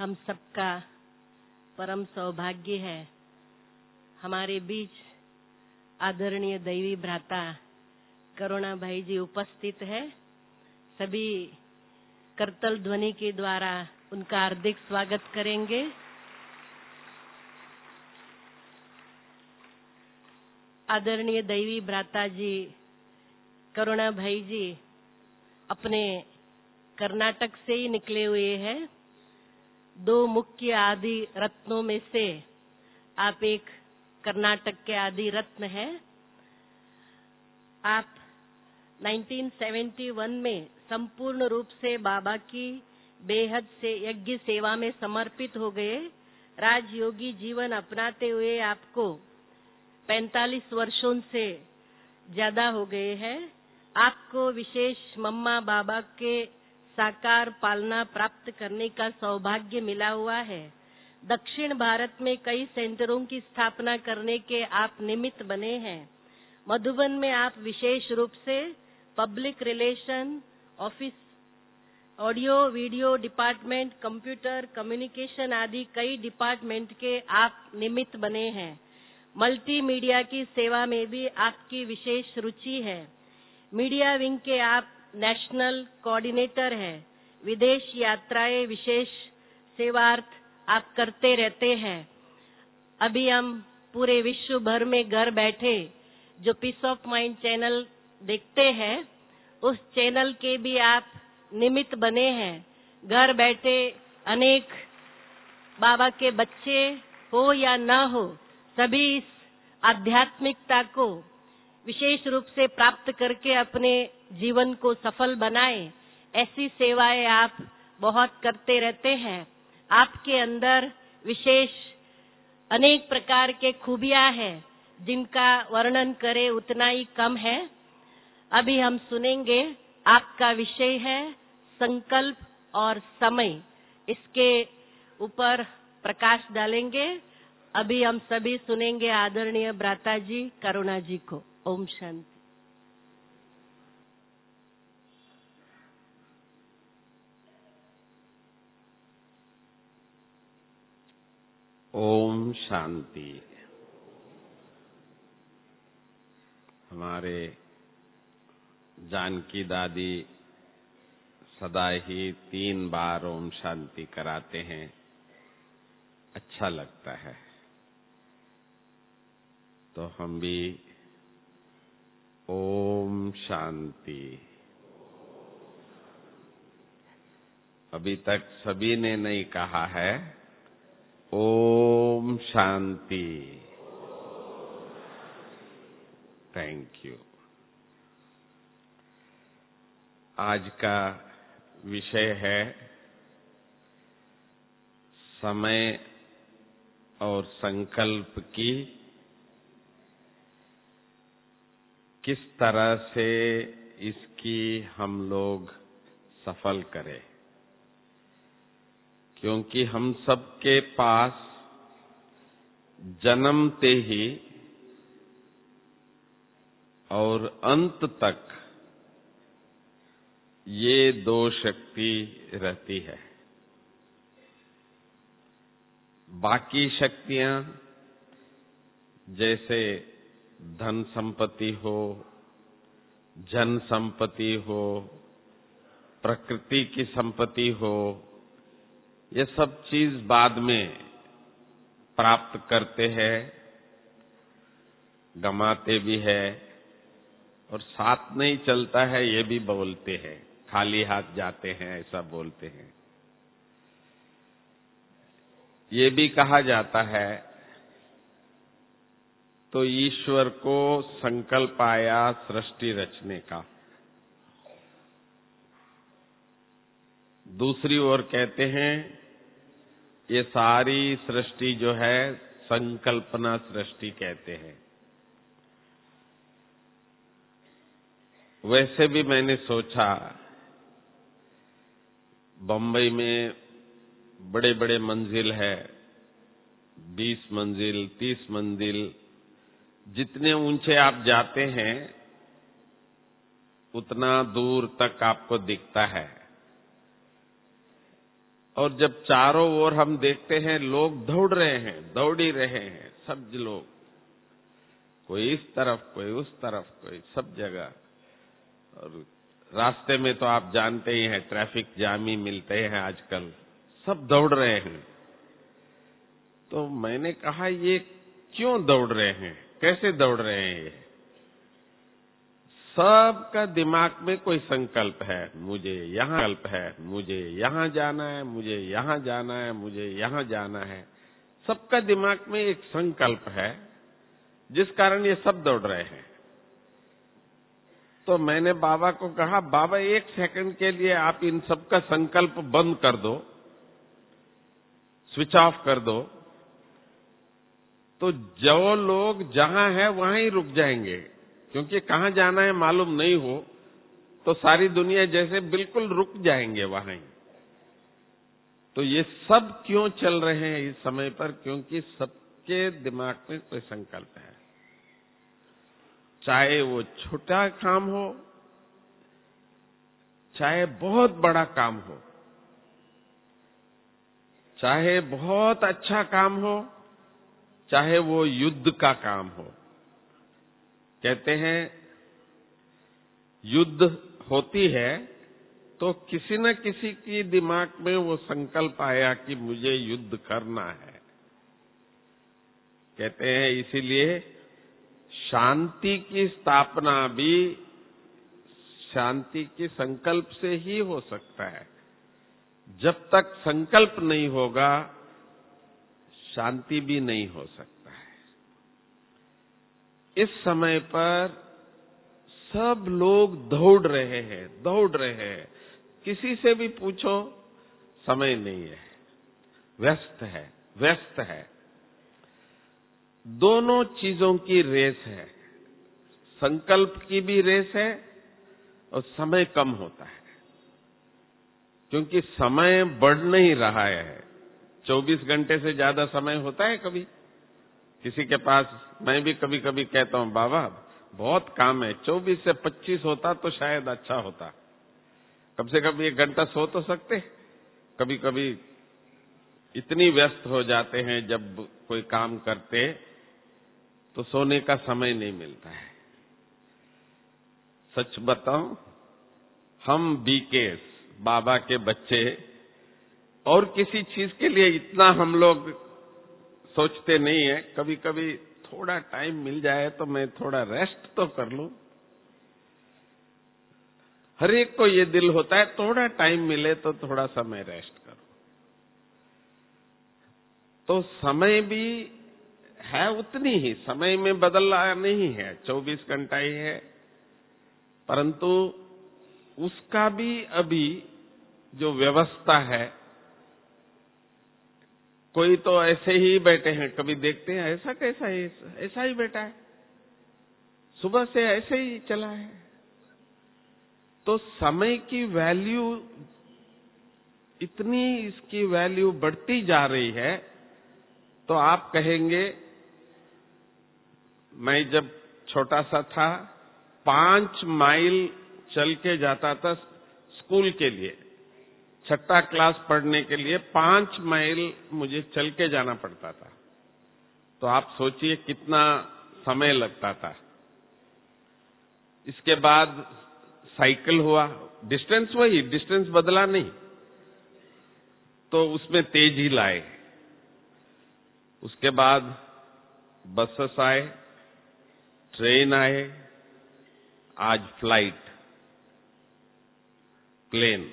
हम सबका परम सौभाग्य है हमारे बीच आदरणीय दैवी भ्राता करुणा भाई जी उपस्थित है। सभी करतल ध्वनि के द्वारा उनका हार्दिक स्वागत करेंगे। आदरणीय दैवी भ्राता जी करुणा भाई जी अपने कर्नाटक से ही निकले हुए हैं। दो मुख्य आदि रत्नों में से आप एक कर्नाटक के आदि रत्न हैं। आप 1971 में संपूर्ण रूप से बाबा की बेहद से यज्ञ सेवा में समर्पित हो गए। राजयोगी जीवन अपनाते हुए आपको 45 वर्षों से ज्यादा हो गए हैं। आपको विशेष मम्मा बाबा के साकार पालना प्राप्त करने का सौभाग्य मिला हुआ है। दक्षिण भारत में कई सेंटरों की स्थापना करने के आप निमित्त बने हैं। मधुबन में आप विशेष रूप से public relation office, audio video department, computer communication आदि कई डिपार्टमेंट के आप निमित्त बने हैं। मल्टीमीडिया की सेवा में भी आपकी विशेष रुचि है। मीडिया विंग के आप नेशनल कोऑर्डिनेटर हैं। विदेश यात्राएं विशेष सेवार्थ आप करते रहते हैं। अभी हम पूरे विश्व भर में घर बैठे जो पीस ऑफ माइंड चैनल देखते हैं, उस चैनल के भी आप निमित्त बने हैं। घर बैठे अनेक बाबा के बच्चे हो या न हो, सभी इस आध्यात्मिकता को विशेष रूप से प्राप्त करके अपने जीवन को सफल बनाएं। ऐसी सेवाएं आप बहुत करते रहते हैं। आपके अंदर विशेष अनेक प्रकार के खूबियां हैं जिनका वर्णन करें उतना ही कम है। अभी हम सुनेंगे, आपका विषय है संकल्प और समय। इसके ऊपर प्रकाश डालेंगे। अभी हम सभी सुनेंगे आदरणीय भ्राता जी करुणा जी को। ओम शांति। ओम शांति। हमारे जानकी दादी सदा ही 3 बार ओम शांति कराते हैं। अच्छा लगता है। तो हम भी ओम शांति। अभी तक सभी ने नहीं कहा है ओम शांति। Thank you. आज का विषय है समय और संकल्प की किस तरह से इसकी हम लोग सफल करें, क्योंकि हम सबके पास जन्मते ही और अंत तक ये 2 शक्ति रहती है। बाकी शक्तियां जैसे धन संपत्ति हो, जन संपत्ति हो, प्रकृति की संपत्ति हो, ये सब चीज बाद में प्राप्त करते हैं, गमाते भी है और साथ नहीं चलता है ये भी बोलते हैं। खाली हाथ जाते हैं ऐसा बोलते हैं। ये भी कहा जाता है तो ईश्वर को संकल्प आया सृष्टि रचने का। दूसरी ओर कहते हैं ये सारी सृष्टि जो है संकल्पना सृष्टि कहते हैं। वैसे भी मैंने सोचा, बम्बई में बड़े बड़े मंजिल है, 20 मंजिल, 30 मंजिल, जितने ऊंचे आप जाते हैं उतना दूर तक आपको दिखता है। और जब चारों ओर हम देखते हैं लोग दौड़ रहे हैं, दौड़ ही रहे हैं, सब लोग, कोई इस तरफ, कोई उस तरफ, कोई सब जगह। और रास्ते में तो आप जानते ही हैं, ट्रैफिक जाम ही मिलते हैं आजकल, सब दौड़ रहे हैं। तो मैंने कहा ये क्यों दौड़ रहे हैं, कैसे दौड़ रहे हैं? ये सबका दिमाग में कोई संकल्प है, मुझे यहाँ संकल्प है, मुझे यहाँ जाना है, मुझे यहाँ जाना है, मुझे यहाँ जाना है। सबका दिमाग में एक संकल्प है, जिस कारण ये सब दौड़ रहे हैं। तो मैंने बाबा को कहा, बाबा 1 सेकंड के लिए आप इन सबका संकल्प बंद कर दो, स्विच ऑफ कर दो, तो जो लोग जहां है वहां ही रुक जाएंगे, क्योंकि कहां जाना है मालूम नहीं हो तो सारी दुनिया जैसे बिल्कुल रुक जाएंगे वहां ही। तो ये सब क्यों चल रहे हैं इस समय पर? क्योंकि सबके दिमाग में कोई संकल्प है, चाहे वो छोटा काम हो, चाहे बहुत बड़ा काम हो, चाहे बहुत अच्छा काम हो, चाहे वो युद्ध का काम हो। कहते हैं युद्ध होती है तो किसी न किसी की दिमाग में वो संकल्प आया कि मुझे युद्ध करना है। कहते हैं इसीलिए शांति की स्थापना भी शांति के संकल्प से ही हो सकता है। जब तक संकल्प नहीं होगा, शांति भी नहीं हो सकता है। इस समय पर सब लोग दौड़ रहे हैं। किसी से भी पूछो, समय नहीं है, व्यस्त है। दोनों चीजों की रेस है, संकल्प की भी रेस है और समय कम होता है, क्योंकि समय बढ़ नहीं रहा है। 24 घंटे से ज्यादा समय होता है कभी किसी के पास? मैं भी कभी कभी कहता हूं, बाबा बहुत काम है, 24 से 25 होता तो शायद अच्छा होता, कम से कम 1 घंटा सो तो सकते। कभी कभी इतनी व्यस्त हो जाते हैं जब कोई काम करते तो सोने का समय नहीं मिलता है। सच बताऊं, हम बीकेस, बाबा के बच्चे, और किसी चीज के लिए इतना हम लोग सोचते नहीं है। कभी कभी थोड़ा टाइम मिल जाए तो मैं थोड़ा रेस्ट तो कर लूं। हर एक को ये दिल होता है थोड़ा टाइम मिले तो थोड़ा सा मैं रेस्ट करूं। तो समय भी है उतनी ही, समय में बदला नहीं है, 24 घंटा ही है, परंतु उसका भी अभी जो व्यवस्था है, कोई तो ऐसे ही बैठे हैं, कभी देखते हैं ऐसा कैसा है, ऐसा ही बैठा है, सुबह से ऐसे ही चला है। तो समय की वैल्यू, इतनी इसकी वैल्यू बढ़ती जा रही है। तो आप कहेंगे, मैं जब छोटा सा था 5 माइल चल के जाता था स्कूल के लिए, 6ठी क्लास पढ़ने के लिए 5 माइल मुझे चल के जाना पड़ता था। तो आप सोचिए कितना समय लगता था। इसके बाद साइकिल हुआ, डिस्टेंस वही, डिस्टेंस बदला नहीं, तो उसमें तेजी लाए। उसके बाद बसेस आए, ट्रेन आए, आज फ्लाइट, प्लेन।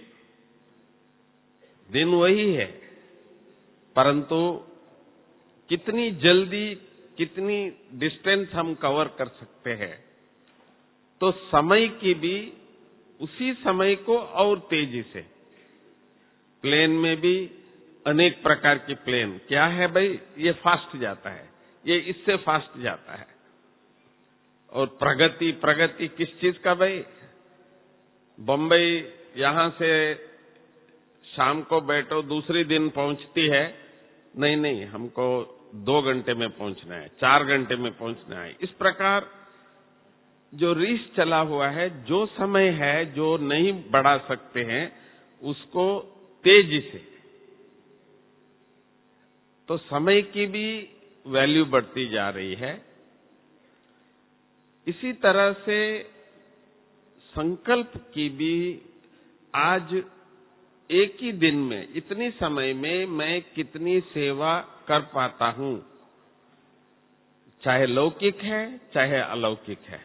दिन वही है, परंतु कितनी जल्दी कितनी डिस्टेंस हम कवर कर सकते हैं। तो समय की भी उसी समय को और तेजी से, प्लेन में भी अनेक प्रकार की प्लेन, क्या है भाई, ये फास्ट जाता है, ये इससे फास्ट जाता है। और प्रगति किस चीज का भाई? बंबई यहां से शाम को बैठो, दूसरी दिन पहुंचती है, नहीं, हमको 2 घंटे में पहुंचना है, 4 घंटे में पहुंचना है। इस प्रकार जो रेस चला हुआ है, जो समय है जो नहीं बढ़ा सकते हैं, उसको तेजी से तो समय की भी वैल्यू बढ़ती जा रही है। इसी तरह से संकल्प की भी आज एक ही दिन में, इतनी समय में मैं कितनी सेवा कर पाता हूं, चाहे लौकिक है चाहे अलौकिक है।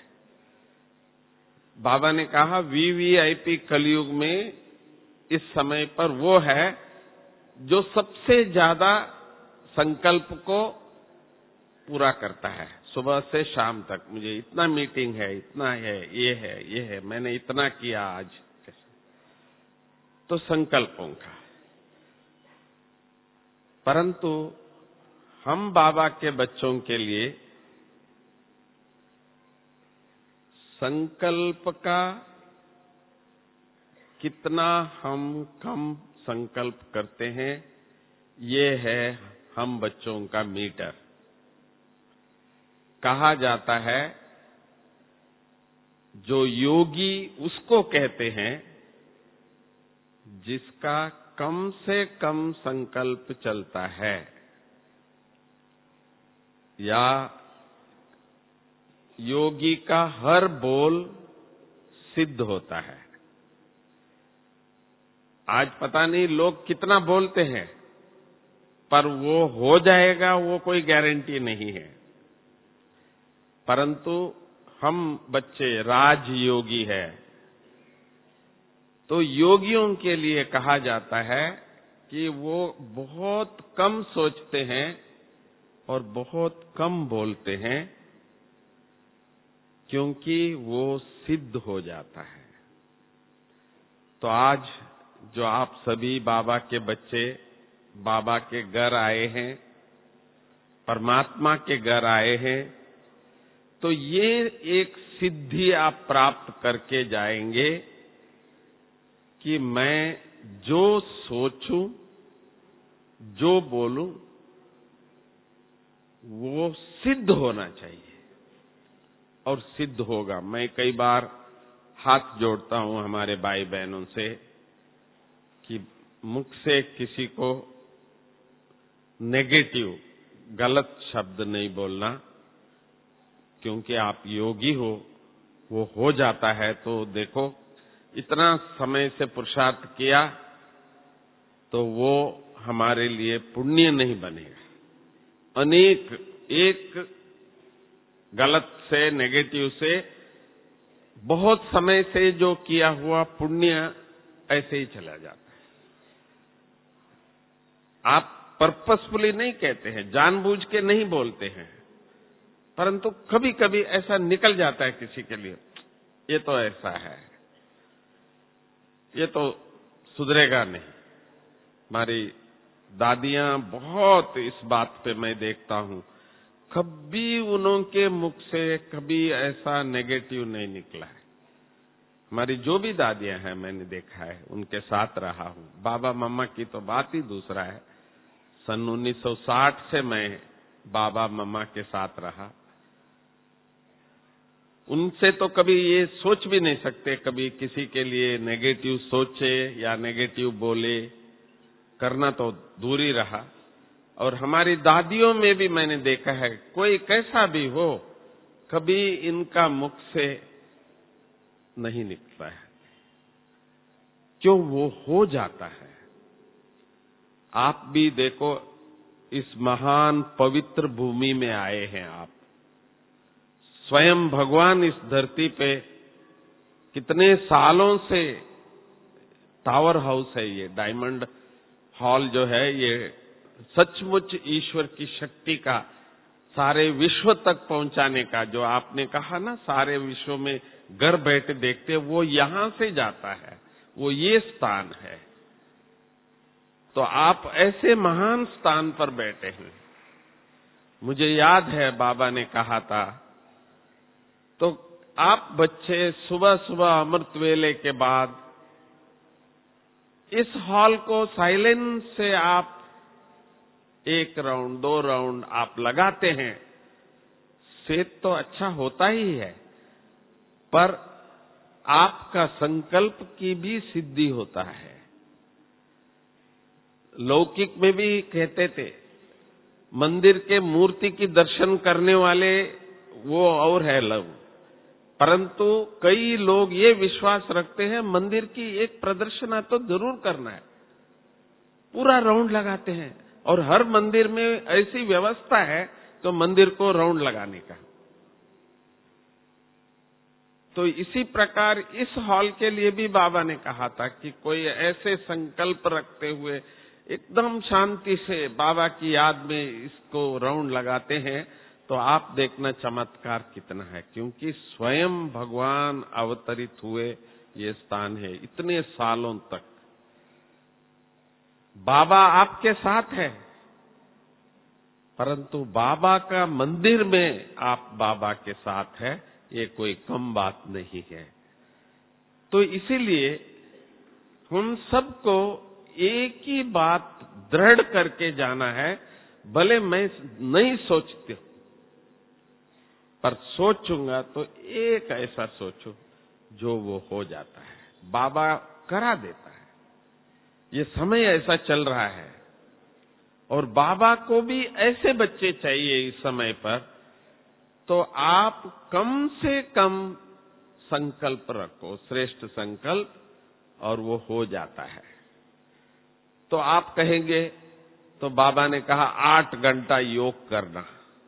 बाबा ने कहा वीवीआईपी कलयुग में इस समय पर वो है जो सबसे ज्यादा संकल्प को पूरा करता है। सुबह से शाम तक मुझे इतना मीटिंग है, इतना है, ये है, मैंने इतना किया आज। तो संकल्पों का, परंतु हम बाबा के बच्चों के लिए संकल्प का कितना हम कम संकल्प करते हैं, ये है हम बच्चों का मीटर। कहा जाता है जो योगी उसको कहते हैं जिसका कम से कम संकल्प चलता है, या योगी का हर बोल सिद्ध होता है। आज पता नहीं लोग कितना बोलते हैं, पर वो हो जाएगा वो कोई गारंटी नहीं है। परंतु हम बच्चे राजयोगी है, तो योगियों के लिए कहा जाता है कि वो बहुत कम सोचते हैं और बहुत कम बोलते हैं, क्योंकि वो सिद्ध हो जाता है। तो आज जो आप सभी बाबा के बच्चे बाबा के घर आए हैं, परमात्मा के घर आए हैं, तो ये एक सिद्धि आप प्राप्त करके जाएंगे कि मैं जो सोचूं, जो बोलूं, वो सिद्ध होना चाहिए और सिद्ध होगा। मैं कई बार हाथ जोड़ता हूं हमारे भाई बहनों से कि मुख से किसी को नेगेटिव गलत शब्द नहीं बोलना, क्योंकि आप योगी वो हो जाता है। तो देखो इतना समय से पुरुषार्थ किया तो वो हमारे लिए पुण्य नहीं बनेगा। अनेक एक गलत से, नेगेटिव से, बहुत समय से जो किया हुआ पुण्य ऐसे ही चला जाता है। आप पर्पसफुली नहीं कहते हैं, जानबूझ के नहीं बोलते हैं, परंतु कभी कभी ऐसा निकल जाता है किसी के लिए, ये तो ऐसा है, ये तो सुधरेगा नहीं। हमारी दादियां बहुत इस बात पे मैं देखता हूं, कभी उनके मुख से कभी ऐसा नेगेटिव नहीं निकला है। हमारी जो भी दादियां हैं मैंने देखा है, उनके साथ रहा हूं। बाबा मम्मा की तो बात ही दूसरा है। सन 1960 से मैं बाबा मम्मा के साथ रहा। उनसे तो कभी ये सोच भी नहीं सकते कभी किसी के लिए नेगेटिव सोचे या नेगेटिव बोले, करना तो दूर ही रहा। और हमारी दादियों में भी मैंने देखा है, कोई कैसा भी हो, कभी इनका मुख से नहीं निकलता है। क्यों? वो हो जाता है। आप भी देखो, इस महान पवित्र भूमि में आए हैं आप। स्वयं भगवान इस धरती पे कितने सालों से टावर हाउस है, ये डायमंड हॉल जो है, ये सचमुच ईश्वर की शक्ति का सारे विश्व तक पहुंचाने का, जो आपने कहा ना सारे विश्व में घर बैठे देखते, वो यहां से जाता है, वो ये स्थान है। तो आप ऐसे महान स्थान पर बैठे हैं। मुझे याद है बाबा ने कहा था, तो आप बच्चे सुबह सुबह अमृत वेले के बाद इस हॉल को साइलेंस से आप 1 राउंड 2 राउंड आप लगाते हैं, सेहत तो अच्छा होता ही है, पर आपका संकल्प की भी सिद्धि होता है। लौकिक में भी कहते थे मंदिर के मूर्ति की दर्शन करने वाले वो और है लोग, परंतु कई लोग ये विश्वास रखते हैं मंदिर की एक प्रदर्शना तो जरूर करना है, पूरा राउंड लगाते हैं। और हर मंदिर में ऐसी व्यवस्था है तो मंदिर को राउंड लगाने का। तो इसी प्रकार इस हॉल के लिए भी बाबा ने कहा था कि कोई ऐसे संकल्प रखते हुए एकदम शांति से बाबा की याद में इसको राउंड लगाते हैं तो आप देखना चमत्कार कितना है, क्योंकि स्वयं भगवान अवतरित हुए ये स्थान है। इतने सालों तक बाबा आपके साथ है, परंतु बाबा का मंदिर में आप बाबा के साथ है, ये कोई कम बात नहीं है। तो इसीलिए हम सबको एक ही बात दृढ़ करके जाना है। भले मैं नहीं सोचती पर सोचूंगा तो एक ऐसा सोचूं जो वो हो जाता है, बाबा करा देता है। ये समय ऐसा चल रहा है और बाबा को भी ऐसे बच्चे चाहिए इस समय पर, तो आप कम से कम संकल्प रखो, श्रेष्ठ संकल्प, और वो हो जाता है। तो आप कहेंगे तो बाबा ने कहा 8 घंटा योग करना।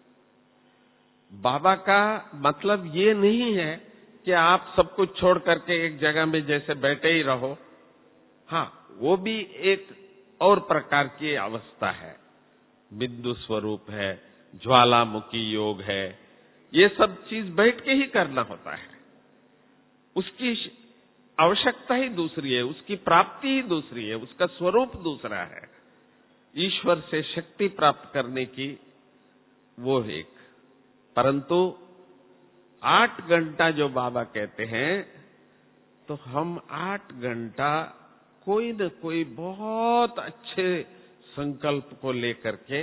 बाबा का मतलब ये नहीं है कि आप सब कुछ छोड़ करके एक जगह में जैसे बैठे ही रहो। हाँ, वो भी एक और प्रकार की अवस्था है, बिंदु स्वरूप है, ज्वालामुखी योग है, ये सब चीज बैठ के ही करना होता है। उसकी आवश्यकता ही दूसरी है, उसकी प्राप्ति ही दूसरी है, उसका स्वरूप दूसरा है। ईश्वर से शक्ति प्राप्त करने की वो एक, परंतु 8 घंटा जो बाबा कहते हैं, तो हम 8 घंटा कोई न कोई बहुत अच्छे संकल्प को लेकर के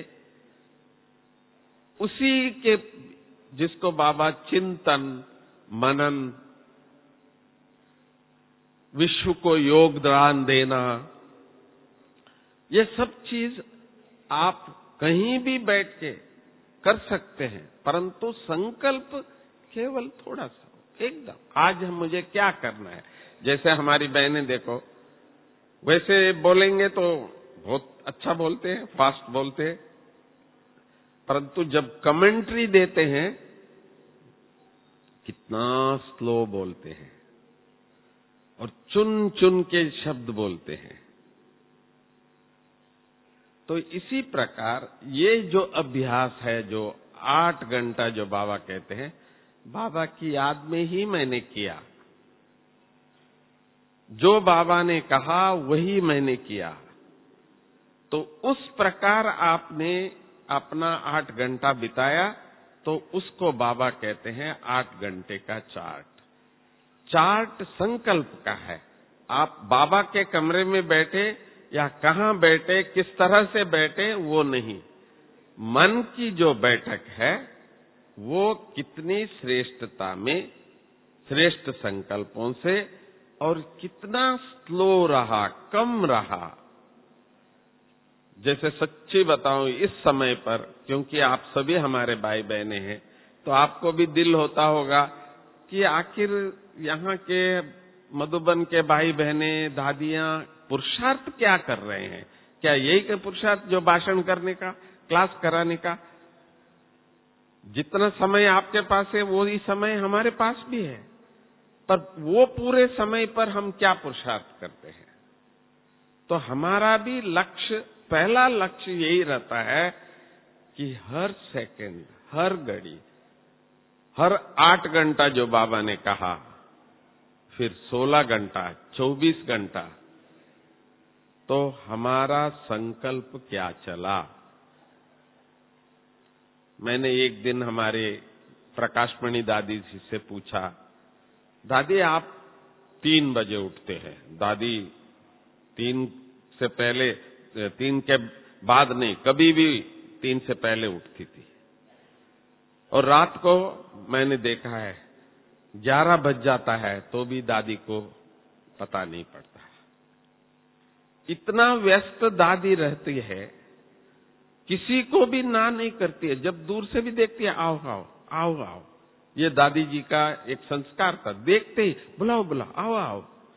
उसी के, जिसको बाबा चिंतन, मनन, विश्व को योगदान देना, ये सब चीज आप कहीं भी बैठ के कर सकते हैं, परंतु संकल्प केवल थोड़ा सा एकदम आज हम मुझे क्या करना है। जैसे हमारी बहनें देखो, वैसे बोलेंगे तो बहुत अच्छा बोलते हैं, फास्ट बोलते हैं, परंतु जब कमेंट्री देते हैं कितना स्लो बोलते हैं और चुन चुन के शब्द बोलते हैं। तो इसी प्रकार ये जो अभ्यास है, जो 8 घंटा जो बाबा कहते हैं, बाबा की याद में ही मैंने किया। जो बाबा ने कहा वही मैंने किया। तो उस प्रकार आपने अपना 8 घंटा बिताया, तो उसको बाबा कहते हैं 8 घंटे का चार्ट। चार्ट संकल्प का है। आप बाबा के कमरे में बैठे या कहां बैठे, किस तरह से बैठे, वो नहीं, मन की जो बैठक है वो कितनी श्रेष्ठता में, श्रेष्ठ संकल्पों से, और कितना स्लो रहा, कम रहा। जैसे सच्ची बताऊं, इस समय पर, क्योंकि आप सभी हमारे भाई बहने हैं, तो आपको भी दिल होता होगा कि आखिर यहाँ के मधुबन के भाई बहने, दादियां पुरुषार्थ क्या कर रहे हैं? क्या यही का पुरुषार्थ जो भाषण करने का, क्लास कराने का? जितना समय आपके पास है वही समय हमारे पास भी है, पर वो पूरे समय पर हम क्या पुरुषार्थ करते हैं? तो हमारा भी लक्ष्य, पहला लक्ष्य यही रहता है कि हर सेकंड, हर घड़ी, हर 8 घंटा जो बाबा ने कहा, फिर 16 घंटा, 24 घंटा, तो हमारा संकल्प क्या चला। मैंने एक दिन हमारे प्रकाशमणि दादी जी से पूछा, दादी आप 3 बजे उठते हैं? दादी 3 से पहले, 3 के बाद नहीं, कभी भी 3 से पहले उठती थी। और रात को मैंने देखा है 11 बज जाता है तो भी दादी को पता नहीं पड़ता। इतना व्यस्त दादी रहती है किसी को भी ना नहीं करती है। जब दूर से भी देखती है, आओ आओ आओ आओ। ये दादी जी का एक संस्कार था, देखते ही बुलाओ बुलाओ, आओ आओ।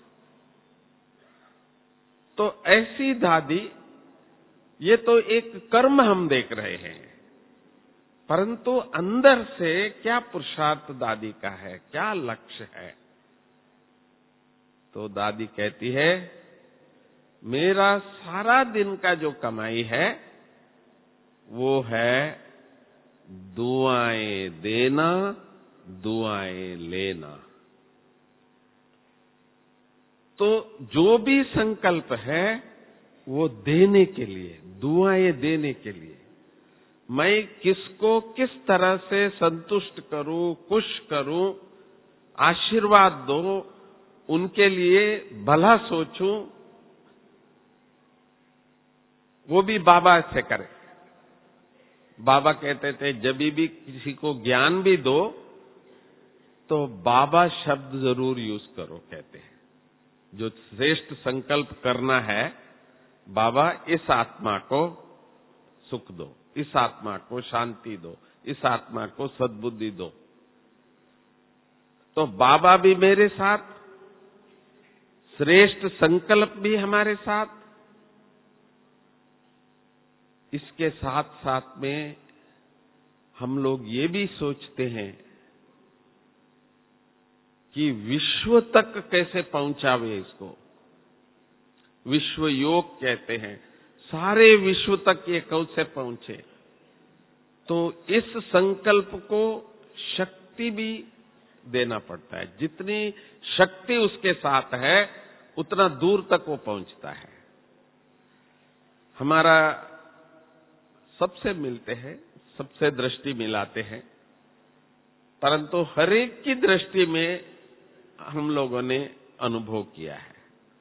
तो ऐसी दादी, ये तो एक कर्म हम देख रहे हैं, परंतु अंदर से क्या पुरुषार्थ दादी का है, क्या लक्ष्य है। तो दादी कहती है, मेरा सारा दिन का जो कमाई है वो है दुआएं देना, दुआएं लेना। तो जो भी संकल्प है वो देने के लिए, दुआएं देने के लिए। मैं किसको किस तरह से संतुष्ट करूं, खुश करूं, आशीर्वाद दूं, उनके लिए भला सोचूं, वो भी बाबा से करे। बाबा कहते थे, जब भी किसी को ज्ञान भी दो तो बाबा शब्द जरूर यूज करो, कहते हैं। जो श्रेष्ठ संकल्प करना है, बाबा इस आत्मा को सुख दो, इस आत्मा को शांति दो, इस आत्मा को सद्बुद्धि दो। तो बाबा भी मेरे साथ, श्रेष्ठ संकल्प भी हमारे साथ। इसके साथ साथ में हम लोग ये भी सोचते हैं कि विश्व तक कैसे पहुंचावे इसको। विश्व योग कहते हैं, सारे विश्व तक ये कैसे पहुंचे। तो इस संकल्प को शक्ति भी देना पड़ता है। जितनी शक्ति उसके साथ है उतना दूर तक वो पहुंचता है। हमारा सबसे मिलते हैं, सबसे दृष्टि मिलाते हैं, परंतु हर एक की दृष्टि में हम लोगों ने अनुभव किया है।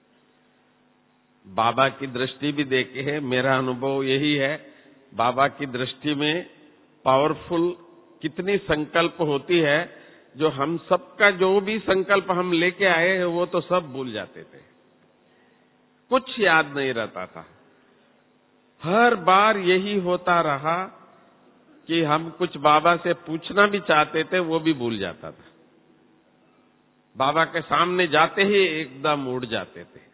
बाबा की दृष्टि भी देखी है, मेरा अनुभव यही है। बाबा की दृष्टि में पावरफुल कितनी संकल्प होती है, जो हम सबका जो भी संकल्प हम लेके आए हैं वो तो सब भूल जाते थे, कुछ याद नहीं रहता था। हर बार यही होता रहा कि हम कुछ बाबा से पूछना भी चाहते थे, वो भी भूल जाता था। बाबा के सामने जाते ही एकदम उड़ जाते थे।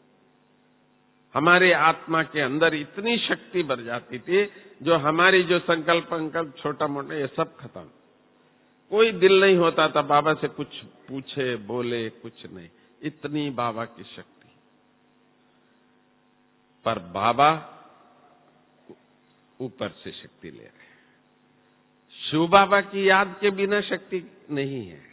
हमारे आत्मा के अंदर इतनी शक्ति भर जाती थी, जो हमारी जो संकल्प छोटा मोटा ये सब खत्म। कोई दिल नहीं होता था बाबा से कुछ पूछे, बोले, कुछ नहीं। इतनी बाबा की शक्ति। पर बाबा ऊपर से शक्ति ले रहे हैं। शिव बाबा की याद के बिना शक्ति नहीं है।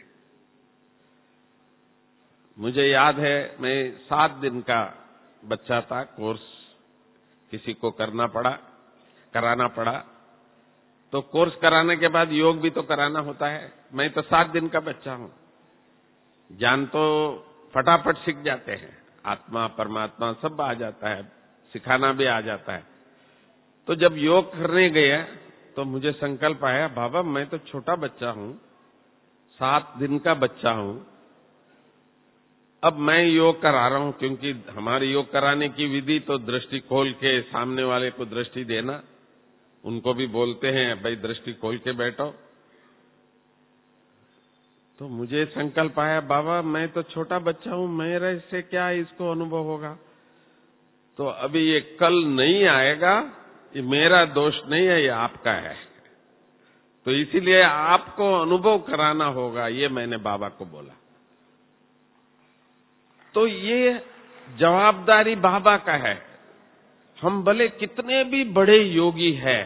मुझे याद है, मैं 7 दिन का बच्चा था, कोर्स किसी को कराना पड़ा। तो कोर्स कराने के बाद योग भी तो कराना होता है। मैं तो 7 दिन का बच्चा हूं। ज्ञान तो फटाफट सीख जाते हैं, आत्मा परमात्मा सब आ जाता है, सिखाना भी आ जाता है। तो जब योग करने गया तो मुझे संकल्प आया, बाबा मैं तो छोटा बच्चा हूं, 7 दिन का बच्चा हूं, अब मैं योग करा रहा हूं। क्योंकि हमारे योग कराने की विधि तो दृष्टि खोल के सामने वाले को दृष्टि देना, उनको भी बोलते हैं भाई दृष्टि खोल के बैठो। तो मुझे संकल्प आया, बाबा मैं तो छोटा बच्चा हूं, मेरे से क्या इसको अनुभव होगा। तो अभी ये कल नहीं आएगा, ये मेरा दोष नहीं है, ये आपका है। तो इसीलिए आपको अनुभव कराना होगा, ये मैंने बाबा को बोला। तो ये जवाबदारी बाबा का है। हम भले कितने भी बड़े योगी हैं,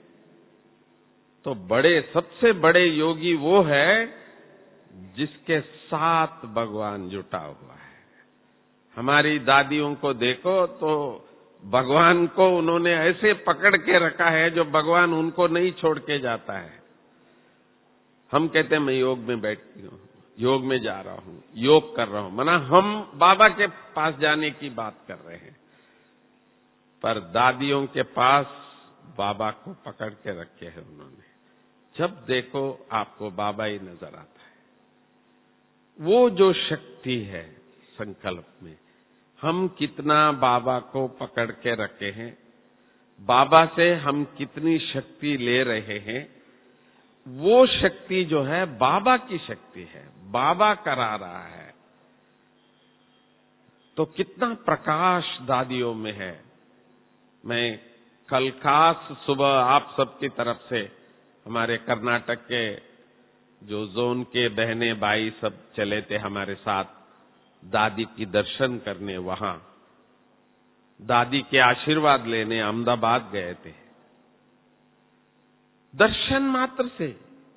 तो सबसे बड़े योगी वो है जिसके साथ भगवान जुटा हुआ है। हमारी दादियों को देखो तो भगवान को उन्होंने ऐसे पकड़ के रखा है, जो भगवान उनको नहीं छोड़ के जाता है। हम कहते हैं मैं योग में बैठती हूं, योग में जा रहा हूं, योग कर रहा हूं, माना हम बाबा के पास जाने की बात कर रहे हैं। पर दादियों के पास बाबा को पकड़ के रखे हैं उन्होंने। जब देखो आपको बाबा ही नजर आता है। वो जो शक्ति है संकल्प में, हम कितना बाबा को पकड़ के रखे हैं, बाबा से हम कितनी शक्ति ले रहे हैं, वो शक्ति जो है बाबा की शक्ति है, बाबा करा रहा है। तो कितना प्रकाश दादियों में है। मैं कल खास सुबह आप सबकी तरफ से हमारे कर्नाटक के जो जोन के बहने भाई सब चले थे हमारे साथ दादी की दर्शन करने, वहां दादी के आशीर्वाद लेने अहमदाबाद गए थे। दर्शन मात्र से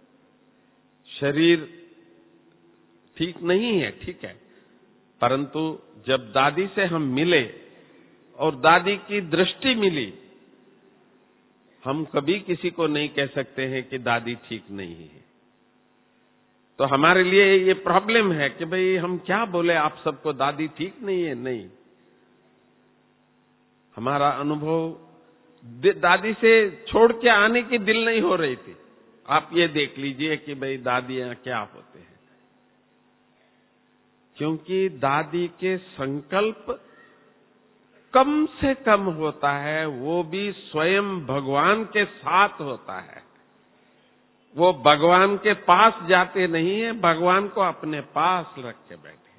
शरीर ठीक नहीं है, ठीक है, परंतु जब दादी से हम मिले और दादी की दृष्टि मिली, हम कभी किसी को नहीं कह सकते हैं कि दादी ठीक नहीं है। तो हमारे लिए ये प्रॉब्लम है कि भाई हम क्या बोले आप सबको, दादी ठीक नहीं है। नहीं, हमारा अनुभव दादी से छोड़ के आने की दिल नहीं हो रही थी। आप ये देख लीजिए कि भाई दादियां क्या होते हैं, क्योंकि दादी के संकल्प कम से कम होता है, वो भी स्वयं भगवान के साथ होता है। वो भगवान के पास जाते नहीं है, भगवान को अपने पास रख के बैठे।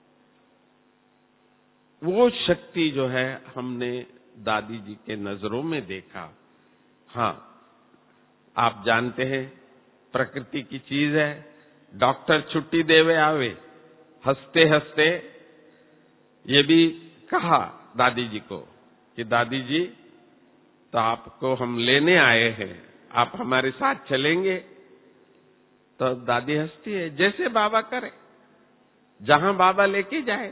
वो शक्ति जो है हमने दादी जी के नजरों में देखा। हाँ, आप जानते हैं प्रकृति की चीज है, डॉक्टर छुट्टी देवे आवे, हंसते हंसते ये भी कहा दादी जी को कि दादी जी, तो आपको हम लेने आए हैं, आप हमारे साथ चलेंगे। तो दादी हंसती है, जैसे बाबा करे, जहां बाबा लेके जाए।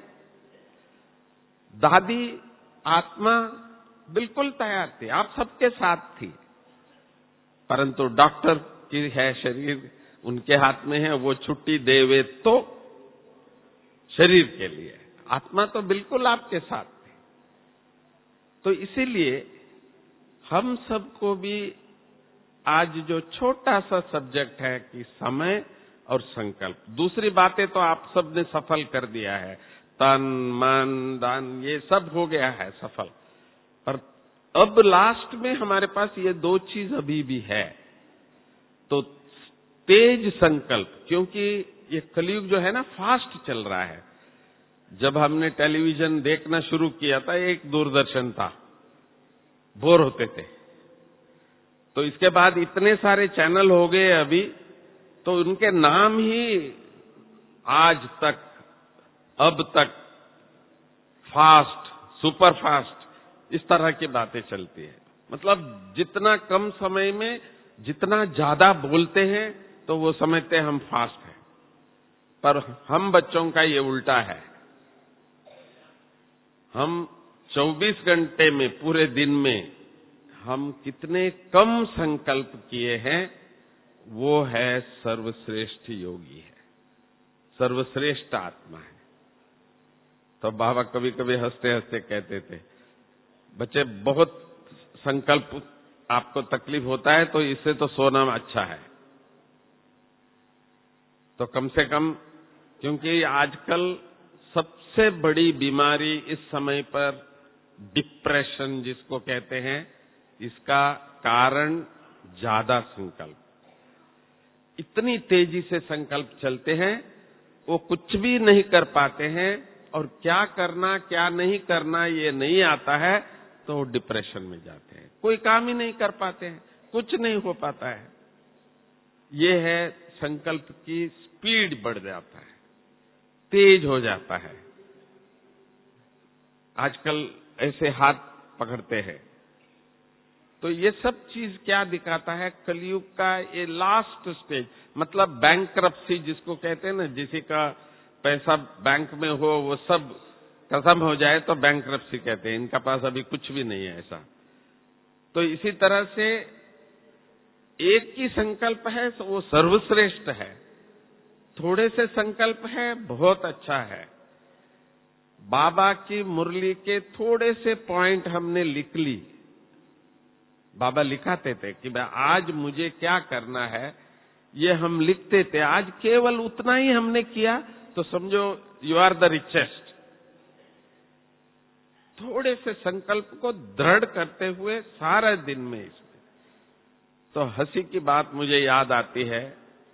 दादी आत्मा बिल्कुल तैयार थी, आप सबके साथ थी, परंतु डॉक्टर की है शरीर उनके हाथ में है, वो छुट्टी देवे तो शरीर के लिए, आत्मा तो बिल्कुल आपके साथ थी। तो इसीलिए हम सबको भी आज जो छोटा सा सब्जेक्ट है कि समय और संकल्प, दूसरी बातें तो आप सबने सफल कर दिया है, तन मन दान ये सब हो गया है सफल, पर अब लास्ट में हमारे पास ये दो चीज अभी भी है। तो तेज संकल्प, क्योंकि ये कलयुग जो है ना फास्ट चल रहा है। जब हमने टेलीविजन देखना शुरू किया था, एक दूरदर्शन था, बोर होते थे, तो इसके बाद इतने सारे चैनल हो गए अभी, तो उनके नाम ही आज तक, अब तक, फास्ट, सुपर फास्ट, इस तरह की बातें चलती है। मतलब जितना कम समय में जितना ज्यादा बोलते हैं तो वो समझते हैं हम फास्ट हैं, पर हम बच्चों का ये उल्टा है। हम 24 घंटे में, पूरे दिन में हम कितने कम संकल्प किए हैं, वो है सर्वश्रेष्ठ योगी है, सर्वश्रेष्ठ आत्मा है। तो बाबा कभी कभी हंसते हंसते कहते थे, बच्चे बहुत संकल्प आपको तकलीफ होता है, तो इससे तो सोना अच्छा है। तो कम से कम, क्योंकि आजकल सबसे बड़ी बीमारी इस समय पर डिप्रेशन जिसको कहते हैं, इसका कारण ज्यादा संकल्प। इतनी तेजी से संकल्प चलते हैं, वो कुछ भी नहीं कर पाते हैं, और क्या करना क्या नहीं करना ये नहीं आता है, तो वो डिप्रेशन में जाते हैं, कोई काम ही नहीं कर पाते हैं, कुछ नहीं हो पाता है। ये है संकल्प की स्पीड बढ़ जाता है, तेज हो जाता है। आजकल ऐसे हाथ पकड़ते हैं। तो ये सब चीज क्या दिखाता है, कलयुग का ये लास्ट स्टेज, मतलब बैंकरप्सी जिसको कहते हैं ना, किसी का पैसा बैंक में हो, वो सब खत्म हो जाए तो बैंकरप्सी कहते हैं, इनका पास अभी कुछ भी नहीं है ऐसा। तो इसी तरह से एक ही संकल्प है, वो सर्वश्रेष्ठ है, थोड़े से संकल्प है, बहुत अच्छा है। बाबा की मुरली के थोड़े से पॉइंट हमने लिख ली। बाबा लिखाते थे कि भाई आज मुझे क्या करना है, ये हम लिखते थे। आज केवल उतना ही हमने किया तो समझो यू आर द रिचेस्ट। थोड़े से संकल्प को दृढ़ करते हुए सारे दिन में इसमें। तो हंसी की बात मुझे याद आती है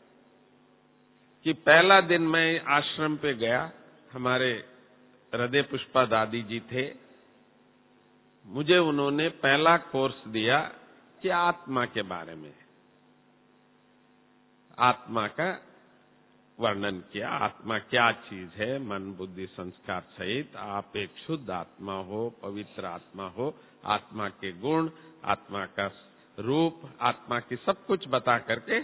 कि पहला दिन मैं आश्रम पे गया, हमारे हृदय पुष्पा दादी जी थे, मुझे उन्होंने पहला कोर्स दिया कि आत्मा के बारे में, आत्मा का वर्णन किया। आत्मा क्या चीज है, मन बुद्धि संस्कार सहित आप एक शुद्ध आत्मा हो, पवित्र आत्मा हो, आत्मा के गुण, आत्मा का रूप, आत्मा की सब कुछ बता करके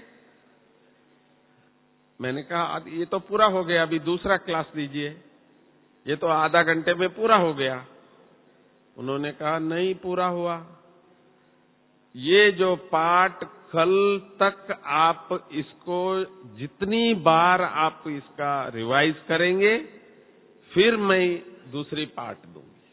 मैंने कहा ये तो पूरा हो गया, अभी दूसरा क्लास दीजिए, ये तो आधा घंटे में पूरा हो गया। उन्होंने कहा नहीं पूरा हुआ, ये जो पाठ कल तक आप इसको जितनी बार आप इसका रिवाइज करेंगे, फिर मैं दूसरी पाठ दूंगी।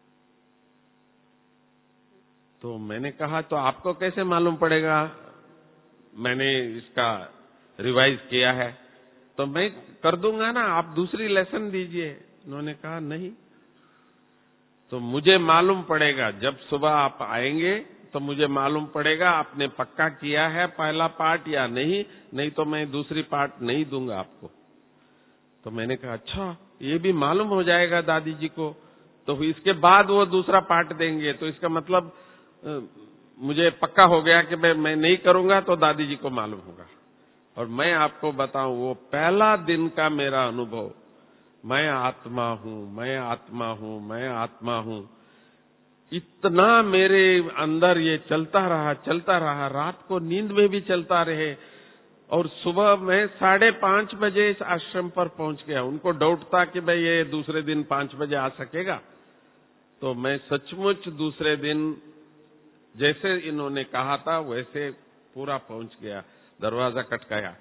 तो मैंने कहा तो आपको कैसे मालूम पड़ेगा मैंने इसका रिवाइज किया है? तो मैं कर दूंगा ना, आप दूसरी लेसन दीजिए। उन्होंने कहा नहीं, तो मुझे मालूम पड़ेगा, जब सुबह आप आएंगे तो मुझे मालूम पड़ेगा आपने पक्का किया है पहला पार्ट या नहीं, नहीं तो मैं दूसरी पार्ट नहीं दूंगा आपको। तो मैंने कहा अच्छा, ये भी मालूम हो जाएगा दादी जी को, तो इसके बाद वो दूसरा पार्ट देंगे, तो इसका मतलब मुझे पक्का हो गया कि मैं नहीं करूंगा तो दादी जी को मालूम होगा। और मैं आपको बताऊं, वो पहला दिन का मेरा अनुभव, मैं आत्मा हूं, मैं आत्मा हूं, मैं आत्मा हूं, इतना मेरे अंदर ये चलता रहा, रात को नींद में भी चलता रहे। और सुबह मैं 5:30 बजे इस आश्रम पर पहुंच गया। उनको डाउट था कि भाई ये दूसरे दिन 5 बजे आ सकेगा, तो मैं सचमुच दूसरे दिन जैसे इन्होंने कहा था वैसे पूरा पहुंच गया, दरवाजा खटकाया।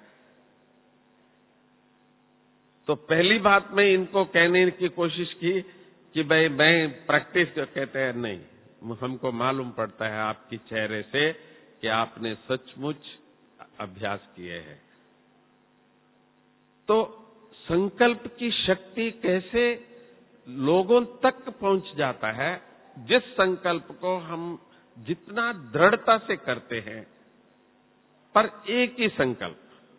तो पहली बात मैं इनको कहने की कोशिश की कि भाई मैं प्रैक्टिस, कहते हैं नहीं, हमको मालूम पड़ता है आपकी चेहरे से कि आपने सचमुच अभ्यास किए हैं। तो संकल्प की शक्ति कैसे लोगों तक पहुंच जाता है, जिस संकल्प को हम जितना दृढ़ता से करते हैं, पर एक ही संकल्प।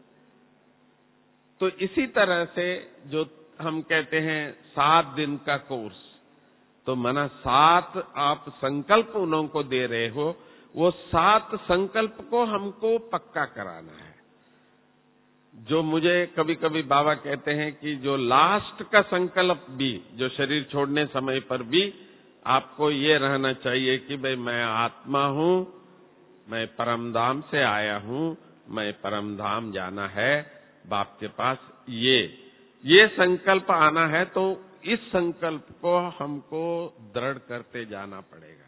तो इसी तरह से जो हम कहते हैं 7 दिन का कोर्स, तो माना 7 आप संकल्प उन को दे रहे हो, वो 7 संकल्प को हमको पक्का कराना है। जो मुझे कभी कभी बाबा कहते हैं कि जो लास्ट का संकल्प भी, जो शरीर छोड़ने समय पर भी आपको ये रहना चाहिए कि भाई मैं आत्मा हूं, मैं परमधाम से आया हूं, मैं परमधाम जाना है बाप के पास, ये संकल्प आना है। तो इस संकल्प को हमको दृढ़ करते जाना पड़ेगा।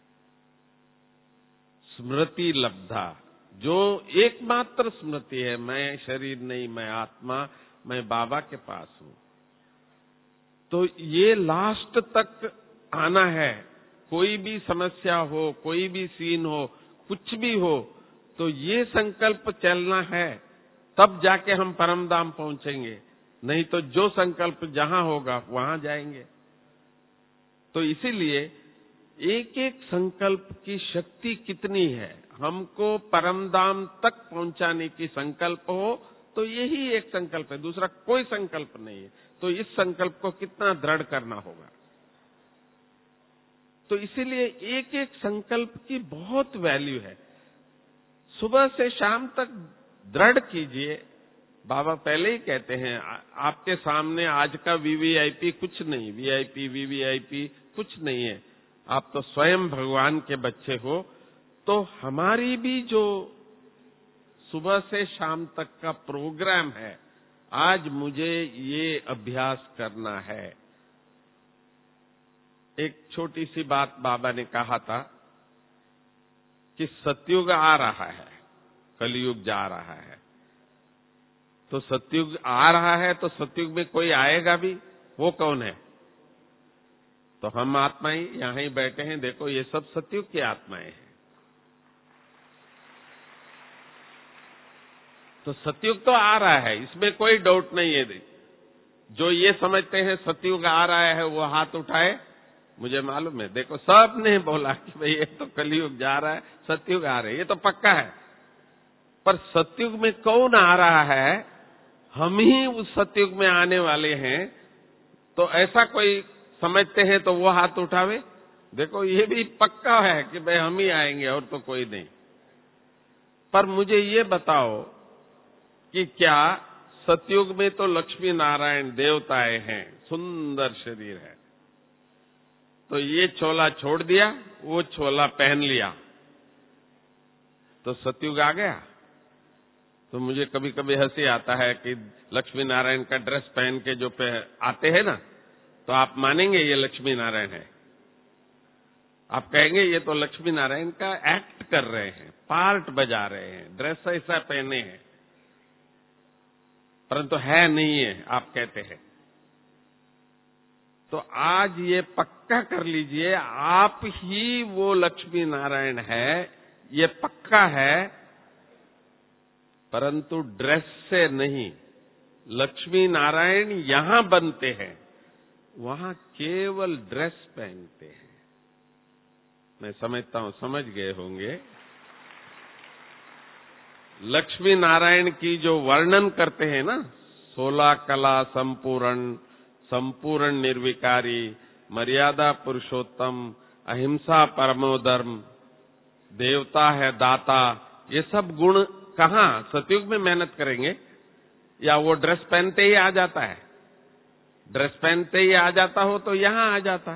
स्मृति लब्धा, जो एकमात्र स्मृति है, मैं शरीर नहीं, मैं आत्मा, मैं बाबा के पास हूं, तो ये लास्ट तक आना है। कोई भी समस्या हो, कोई भी सीन हो, कुछ भी हो, तो ये संकल्प चलना है, तब जाके हम परमधाम पहुंचेंगे। नहीं तो जो संकल्प जहां होगा वहां जाएंगे। तो इसीलिए एक एक संकल्प की शक्ति कितनी है, हमको परमधाम तक पहुंचाने की संकल्प हो तो यही एक संकल्प है, दूसरा कोई संकल्प नहीं है। तो इस संकल्प को कितना दृढ़ करना होगा। तो इसीलिए एक एक संकल्प की बहुत वैल्यू है। सुबह से शाम तक दृढ़ कीजिए। बाबा पहले ही कहते हैं, आपके सामने आज का वीवीआईपी कुछ नहीं, वीआईपी वीवीआईपी कुछ नहीं है, आप तो स्वयं भगवान के बच्चे हो। तो हमारी भी जो सुबह से शाम तक का प्रोग्राम है, आज मुझे ये अभ्यास करना है। एक छोटी सी बात बाबा ने कहा था कि सतयुग आ रहा है, कलयुग जा रहा है। तो सतयुग आ रहा है, तो सतयुग में कोई आएगा भी, वो कौन है? तो हम आत्माएं यहां ही बैठे हैं, देखो ये सब सतयुग की आत्माएं हैं। तो सतयुग तो आ रहा है, इसमें कोई डाउट नहीं है। जो ये समझते हैं सतयुग आ रहा है वो हाथ उठाए, मुझे मालूम है। देखो सब ने बोला कि भाई ये तो कलयुग जा रहा है, सतयुग आ रहा है, ये तो पक्का है। पर सतयुग में कौन आ रहा है? हम ही उस सतयुग में आने वाले हैं। तो ऐसा कोई समझते हैं तो वो हाथ उठावे। देखो ये भी पक्का है कि भाई हम ही आएंगे और तो कोई नहीं। पर मुझे ये बताओ कि क्या सतयुग में तो लक्ष्मी नारायण देवताएं हैं, सुंदर शरीर है, तो ये चोला छोड़ दिया, वो चोला पहन लिया, तो सतयुग आ गया? तो मुझे कभी कभी हंसी आता है कि लक्ष्मी नारायण का ड्रेस पहन के जो आते हैं ना, तो आप मानेंगे ये लक्ष्मी नारायण है? आप कहेंगे ये तो लक्ष्मी नारायण का एक्ट कर रहे हैं, पार्ट बजा रहे हैं, ड्रेस ऐसा पहने हैं, परंतु है नहीं है, आप कहते हैं। तो आज ये पक्का कर लीजिए, आप ही वो लक्ष्मी नारायण है, ये पक्का है, परंतु ड्रेस से नहीं। लक्ष्मी नारायण यहां बनते हैं, वहां केवल ड्रेस पहनते हैं। मैं समझता हूं समझ गए होंगे। लक्ष्मी नारायण की जो वर्णन करते हैं ना, 16 कला संपूर्ण, संपूर्ण निर्विकारी, मर्यादा पुरुषोत्तम, अहिंसा परमो धर्म, देवता है दाता, ये सब गुण कहां सतयुग में मेहनत करेंगे? या वो ड्रेस पहनते ही आ जाता है? ड्रेस पहनते ही आ जाता हो तो यहां आ जाता।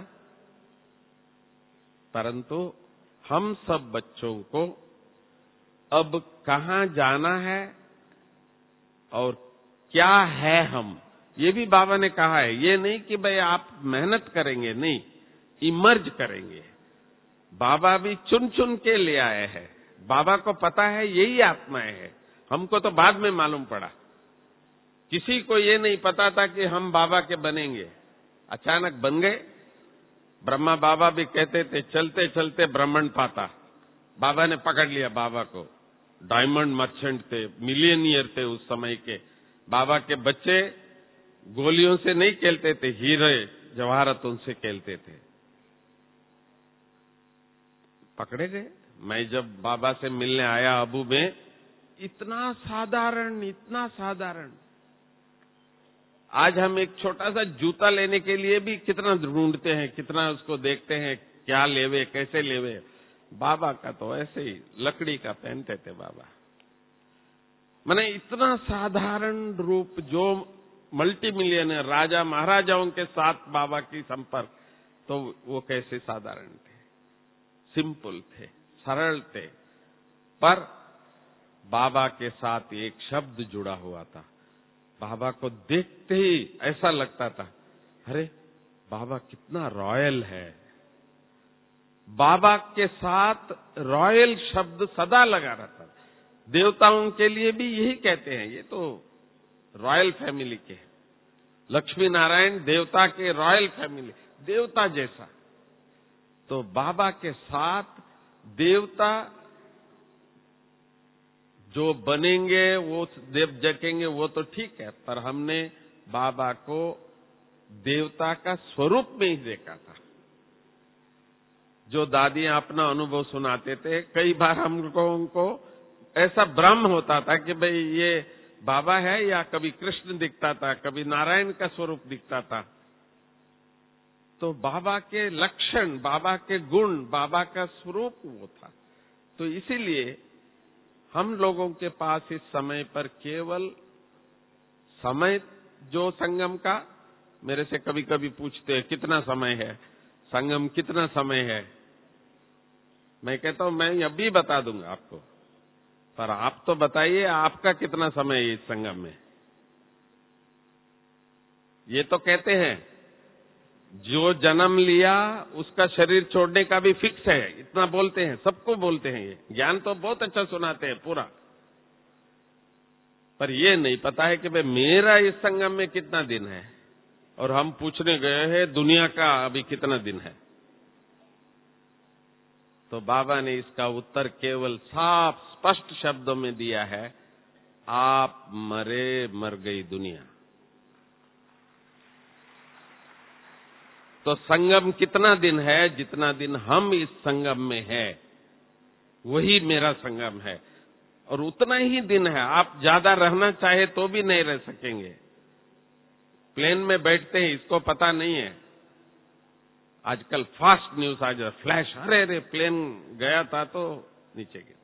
परंतु हम सब बच्चों को अब कहां जाना है और क्या है हम, ये भी बाबा ने कहा है। ये नहीं कि भाई आप मेहनत करेंगे, नहीं, इमर्ज करेंगे। बाबा भी चुन चुन के ले आए हैं। बाबा को पता है यही आत्माएं है, हमको तो बाद में मालूम पड़ा। किसी को ये नहीं पता था कि हम बाबा के बनेंगे, अचानक बन गए। ब्रह्मा बाबा भी कहते थे चलते चलते ब्रह्मांड पाता। बाबा ने पकड़ लिया बाबा को। डायमंड मर्चेंट थे, मिलियनियर थे उस समय के। बाबा के बच्चे गोलियों से नहीं खेलते थे, हीरे जवाहरातों से खेलते थे। पकड़े गए। मैं जब बाबा से मिलने आया अबू में, इतना साधारण, इतना साधारण। आज हम एक छोटा सा जूता लेने के लिए भी कितना ढूंढते हैं, कितना उसको देखते हैं, क्या लेवे, कैसे लेवे। बाबा का तो ऐसे ही लकड़ी का पहनते थे बाबा। माने इतना साधारण रूप, जो मल्टी मिलियनर राजा महाराजाओं के साथ बाबा की संपर्क, तो वो कैसे साधारण थे, सिंपल थे, सरल थे। पर बाबा के साथ एक शब्द जुड़ा हुआ था। बाबा को देखते ही ऐसा लगता था, अरे बाबा कितना रॉयल है। बाबा के साथ रॉयल शब्द सदा लगा रहता। देवताओं के लिए भी यही कहते हैं, ये तो रॉयल फैमिली के, लक्ष्मी नारायण देवता के रॉयल फैमिली, देवता जैसा। तो बाबा के साथ देवता जो बनेंगे, वो देव जकेंगे, वो तो ठीक है, पर हमने बाबा को देवता का स्वरूप में ही देखा था। जो दादियां अपना अनुभव सुनाते थे, कई बार हम लोगों को ऐसा भ्रम होता था कि भाई ये बाबा है, या कभी कृष्ण दिखता था, कभी नारायण का स्वरूप दिखता था। तो बाबा के लक्षण, बाबा के गुण, बाबा का स्वरूप वो था। तो इसीलिए हम लोगों के पास इस समय पर केवल समय, जो संगम का, मेरे से कभी कभी पूछते हैं कितना समय है, संगम कितना समय है। मैं कहता हूं मैं अभी बता दूंगा आपको, पर आप तो बताइए आपका कितना समय है इस संगम में। ये तो कहते हैं जो जन्म लिया उसका शरीर छोड़ने का भी फिक्स है, इतना बोलते हैं, सबको बोलते हैं। ये ज्ञान तो बहुत अच्छा सुनाते हैं पूरा, पर ये नहीं पता है कि भाई मेरा इस संगम में कितना दिन है। और हम पूछने गए हैं दुनिया का अभी कितना दिन है। तो बाबा ने इसका उत्तर केवल साफ स्पष्ट शब्दों में दिया है, आप मरे मर गई दुनिया। तो संगम कितना दिन है? जितना दिन हम इस संगम में है वही मेरा संगम है, और उतना ही दिन है। आप ज्यादा रहना चाहे तो भी नहीं रह सकेंगे। प्लेन में बैठते हैं, इसको पता नहीं है, आजकल फास्ट न्यूज आ जाए, फ्लैश, अरे अरे प्लेन गया था तो नीचे गिर।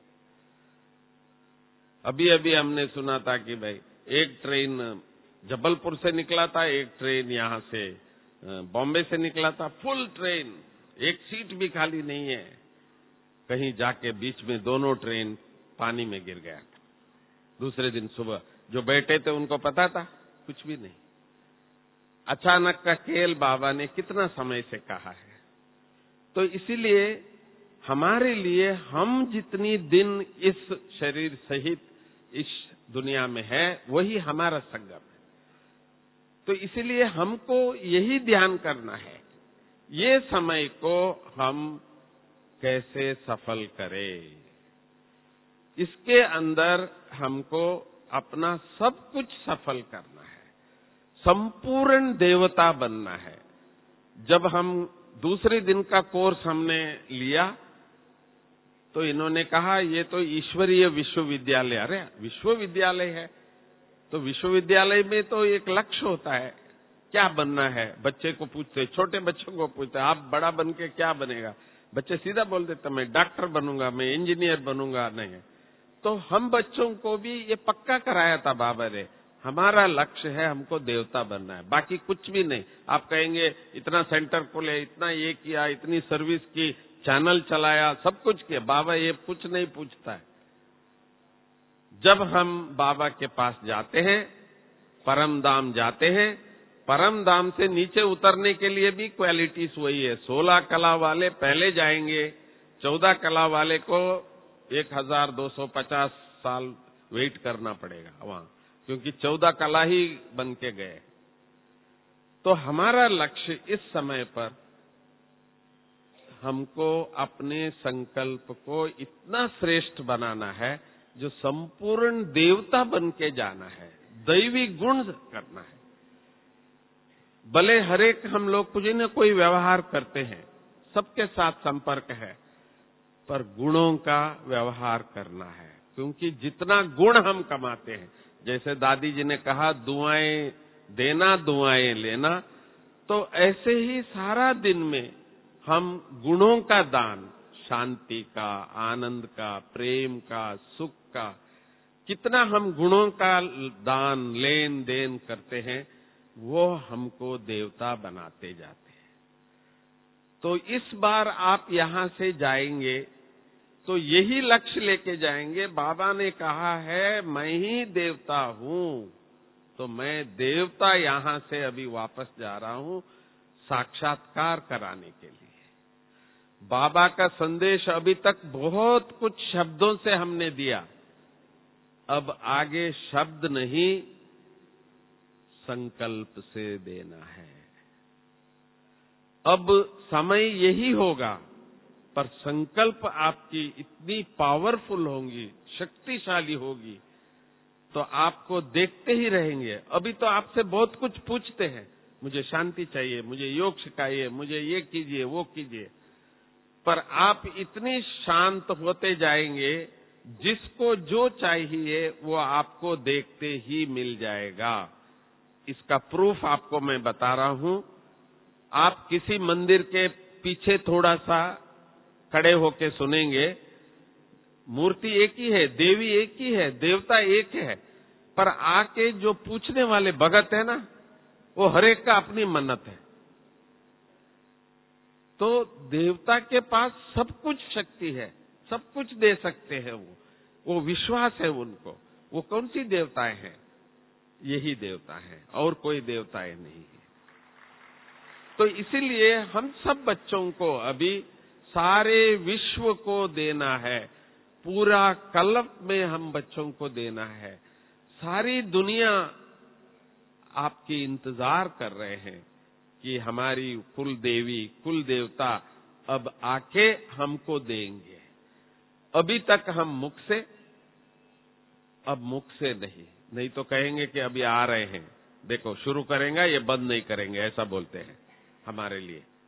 अभी अभी हमने सुना था कि भाई एक ट्रेन जबलपुर से निकला था, एक ट्रेन यहां से बॉम्बे से निकला था, फुल ट्रेन, एक सीट भी खाली नहीं है। कहीं जाके बीच में दोनों ट्रेन पानी में गिर गया। दूसरे दिन सुबह जो बैठे थे उनको पता था? कुछ भी नहीं। अचानक का खेल बाबा ने कितना समय से कहा है। तो इसीलिए हमारे लिए हम जितनी दिन इस शरीर सहित इस दुनिया में है वही हमारा संगम है। तो इसीलिए हमको यही ध्यान करना है, ये समय को हम कैसे सफल करें। इसके अंदर हमको अपना सब कुछ सफल करना है, संपूर्ण देवता बनना है। जब हम दूसरे दिन का कोर्स हमने लिया तो इन्होंने कहा ये तो ईश्वरीय विश्वविद्यालय। अरे विश्वविद्यालय है तो विश्वविद्यालय में तो एक लक्ष्य होता है, क्या बनना है। बच्चे को पूछते, छोटे बच्चों को पूछते, आप बड़ा बन के क्या बनेगा? बच्चे सीधा बोल देते, मैं डॉक्टर बनूंगा, मैं इंजीनियर बनूंगा। नहीं, तो हम बच्चों को भी ये पक्का कराया था बाबा ने, हमारा लक्ष्य है हमको देवता बनना है, बाकी कुछ भी नहीं। आप कहेंगे इतना सेंटर खोले, इतना ये किया, इतनी सर्विस की, चैनल चलाया, सब कुछ किया, बाबा ये कुछ नहीं पूछता है। जब हम बाबा के पास जाते हैं, परम धाम जाते हैं, परम धाम से नीचे उतरने के लिए भी क्वालिटीज वही है। 16 कला वाले पहले जाएंगे, 14 कला वाले को 1250 साल वेट करना पड़ेगा वहां, क्योंकि 14 कला ही बन के गए। तो हमारा लक्ष्य इस समय पर हमको अपने संकल्प को इतना श्रेष्ठ बनाना है जो संपूर्ण देवता बन के जाना है, दैवी गुण करना है। भले हरेक हम लोग कुछ न कोई व्यवहार करते हैं, सबके साथ संपर्क है, पर गुणों का व्यवहार करना है। क्योंकि जितना गुण हम कमाते हैं, जैसे दादी जी ने कहा दुआएं देना दुआएं लेना, तो ऐसे ही सारा दिन में हम गुणों का दान, शांति का, आनंद का, प्रेम का, सुख का, कितना हम गुणों का दान लेन देन करते हैं, वो हमको देवता बनाते जाते हैं। तो इस बार आप यहां से जाएंगे तो यही लक्ष्य लेके जाएंगे। बाबा ने कहा है मैं ही देवता हूं, तो मैं देवता यहां से अभी वापस जा रहा हूं साक्षात्कार कराने के लिए। बाबा का संदेश अभी तक बहुत कुछ शब्दों से हमने दिया, अब आगे शब्द नहीं संकल्प से देना है। अब समय यही होगा, पर संकल्प आपकी इतनी पावरफुल होंगी, शक्तिशाली होगी, तो आपको देखते ही रहेंगे। अभी तो आपसे बहुत कुछ पूछते हैं, मुझे शांति चाहिए, मुझे योग सिखाइए, मुझे ये कीजिए, वो कीजिए, पर आप इतनी शांत होते जाएंगे, जिसको जो चाहिए वो आपको देखते ही मिल जाएगा। इसका प्रूफ आपको मैं बता रहा हूं। आप किसी मंदिर के पीछे थोड़ा सा खड़े होके सुनेंगे, मूर्ति एक ही है, देवी एक ही है, देवता एक है, पर आके जो पूछने वाले भगत है ना, वो हरेक का अपनी मन्नत है। तो देवता के पास सब कुछ शक्ति है, सब कुछ दे सकते हैं वो विश्वास है उनको। वो कौन सी देवताएं हैं? यही देवता है, और कोई देवताएं नहीं है। तो इसीलिए हम सब बच्चों को अभी सारे विश्व को देना है, पूरा कल्प में हम बच्चों को देना है। सारी दुनिया आपकी इंतजार कर रहे हैं कि हमारी कुल देवी, कुल देवता अब आके हमको देंगे। अभी तक हम मुख से, अब मुख से नहीं तो कहेंगे कि अभी आ रहे हैं, देखो शुरू करेंगे, ये बंद नहीं करेंगे, ऐसा बोलते हैं हमारे लिए।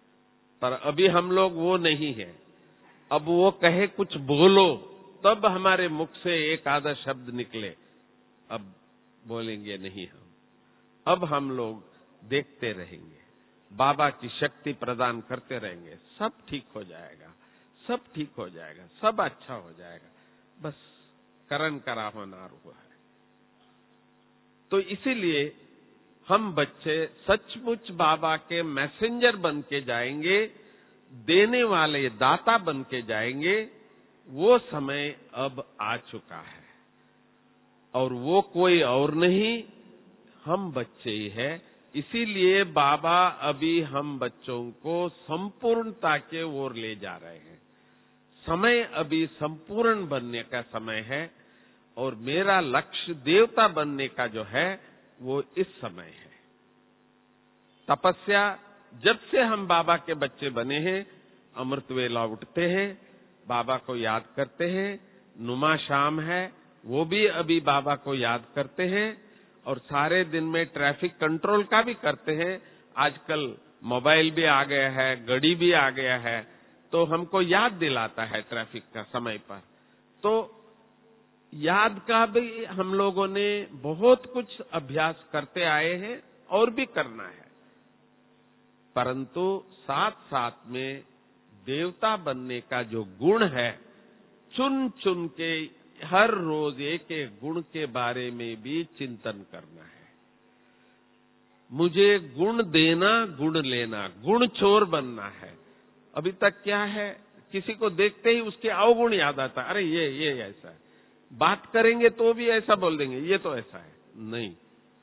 पर अभी हम लोग वो नहीं है। अब वो कहे कुछ बोलो तब हमारे मुख से एक आधा शब्द निकले, अब बोलेंगे नहीं हम। अब हम लोग देखते रहेंगे, बाबा की शक्ति प्रदान करते रहेंगे, सब ठीक हो जाएगा, सब ठीक हो जाएगा, सब अच्छा हो जाएगा, बस करण करा होनार हुआ है। तो इसीलिए हम बच्चे सचमुच बाबा के मैसेंजर बन के जाएंगे, देने वाले दाता बन के जाएंगे। वो समय अब आ चुका है और वो कोई और नहीं, हम बच्चे ही है। इसीलिए बाबा अभी हम बच्चों को संपूर्णता के ओर ले जा रहे हैं। समय अभी संपूर्ण बनने का समय है और मेरा लक्ष्य देवता बनने का जो है वो इस समय है। तपस्या, जब से हम बाबा के बच्चे बने हैं, अमृत वेला उठते हैं, बाबा को याद करते हैं, नुमा शाम है वो भी अभी बाबा को याद करते हैं, और सारे दिन में ट्रैफिक कंट्रोल का भी करते हैं। आजकल मोबाइल भी आ गया है, घड़ी भी आ गया है, तो हमको याद दिलाता है ट्रैफिक का समय पर। तो याद का भी हम लोगों ने बहुत कुछ अभ्यास करते आए हैं और भी करना है, परंतु साथ साथ में देवता बनने का जो गुण है, चुन चुन के हर रोज एक एक गुण के बारे में भी चिंतन करना है। मुझे गुण देना, गुण लेना, गुण चोर बनना है। अभी तक क्या है, किसी को देखते ही उसके अवगुण याद आता, अरे ये ऐसा है। बात करेंगे तो भी ऐसा बोल देंगे, ये तो ऐसा है। नहीं,